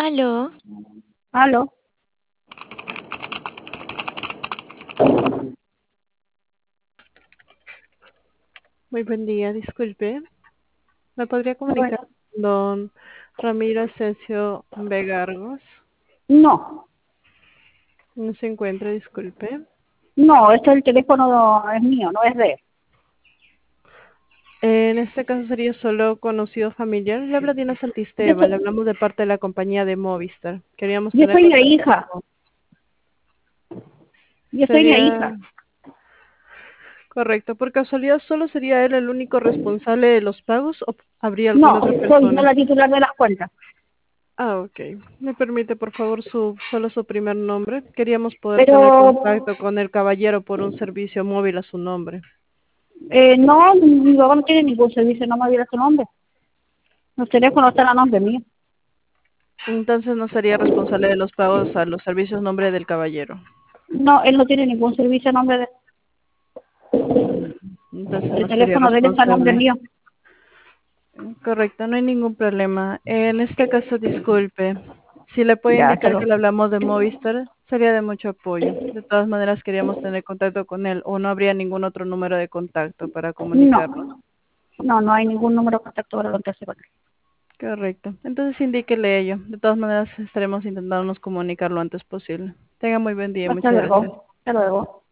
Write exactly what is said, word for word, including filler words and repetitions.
Aló, Aló. Muy buen día, disculpe. ¿Me podría comunicar Bueno, con don Ramiro Asensio Vegargos? no, No se encuentra, disculpe. no, este es el teléfono, es mío, no es de él. En este caso sería solo conocido familiar. Le habla Diana Yo Santisteban, le soy, hablamos de parte de la compañía de Movistar. Queríamos yo tener soy la contacto hija, con... yo soy la Sería hija. correcto. Por casualidad, ¿solo sería él el único responsable de los pagos o habría alguna No, otra soy yo persona? la titular de las cuentas. Ah, ok. ¿Me permite, por favor, su solo su primer nombre? Queríamos poder Pero tener contacto con el caballero por un servicio móvil a su nombre. eh, no, mi papá no tiene ningún servicio, no me diera su nombre. Los teléfonos están a nombre mío. Entonces no sería responsable de los pagos a los servicios nombre del caballero. No, él no tiene ningún servicio a nombre de Mm, Entonces el no sería teléfono de él está a nombre responsable. mío. Correcto, no hay ningún problema. En este caso, disculpe. Si le puede Ya, indicar que pero le hablamos de Movistar, sería de mucho apoyo. De todas maneras, queríamos tener contacto con él o no habría ningún otro número de contacto para comunicarnos. no, no, no hay ningún número de contacto para contactarse con él. Correcto. Entonces indíquele ello. De todas maneras, estaremos intentándonos comunicar lo antes posible. Tenga muy buen día y Hasta muchas gracias. luego, hasta luego.